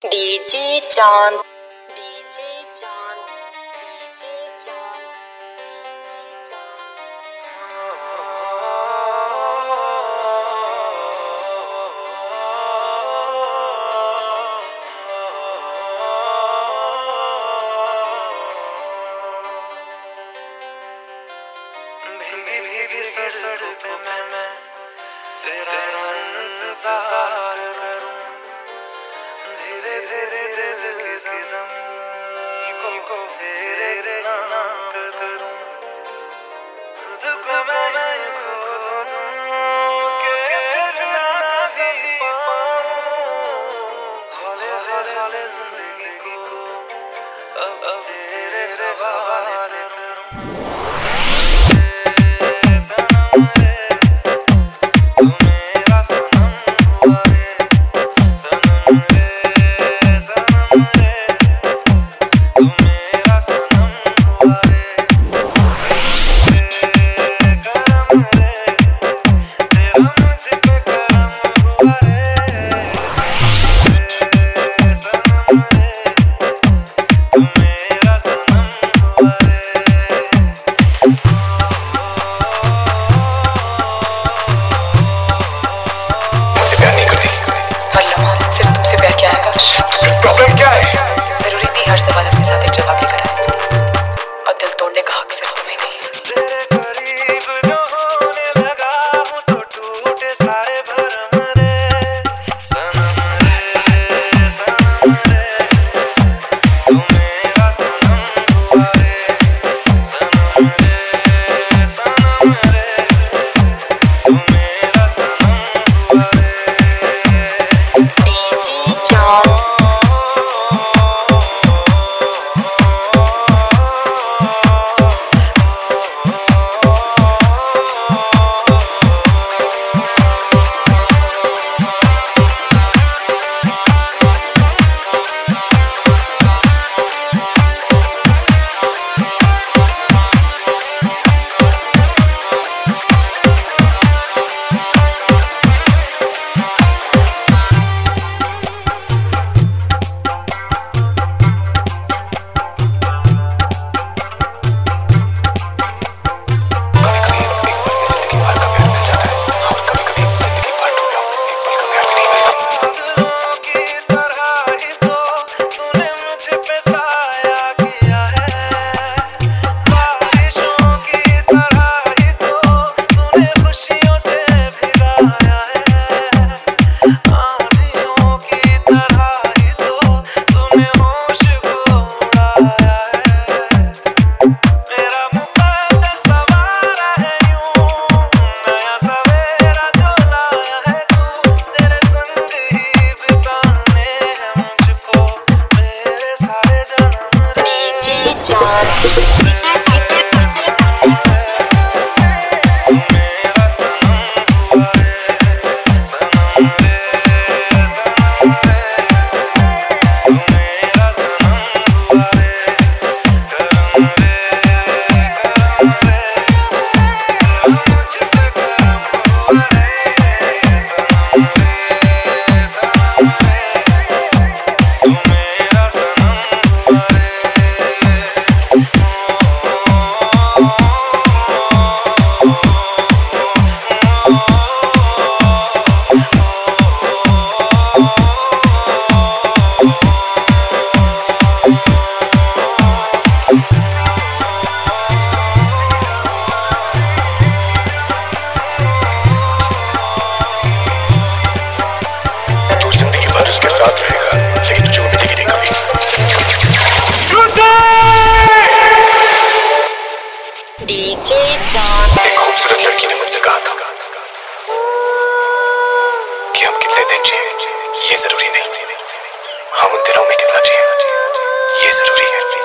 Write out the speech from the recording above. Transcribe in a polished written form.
DJ चांद DJ चांद DJ चांद डीजे चांद। भीगी भीगी सड़क पे मैं तेरा इंतजार करूं, धीरे धीरे दिल की ज़मीं को तेरे नाम करूं, खुद को मैं खो दूं कि फिर ना कभी पाऊं, हौले हौले ज़िंदगी को अब तेरे हवाले करूं। प्रॉब्लम क्या है? जरूरी नहीं हर सवाल अपने साथ एक जवाब लेकर आए, और दिल तोड़ने का हक सिर्फ तुम्हें नहीं है। तेरे करीब जो होने लगा हूँ तो टूटे सारे भरम रे, सनम रे सनम रे, तू मेरा सनम हुआ रे, सनम रे सनम रे, तू मेरा सनम हुआ रे। डीजे चांद साथ रहेगा, लेकिन तुझे वो मिलेगी नहीं कभी। डीजे चांद। एक खूबसूरत लड़की ने मुझसे कहा था कि हम कितने दिन जिए ये जरूरी नहीं, हम उन दिनों में कितना जिए ये जरूरी है।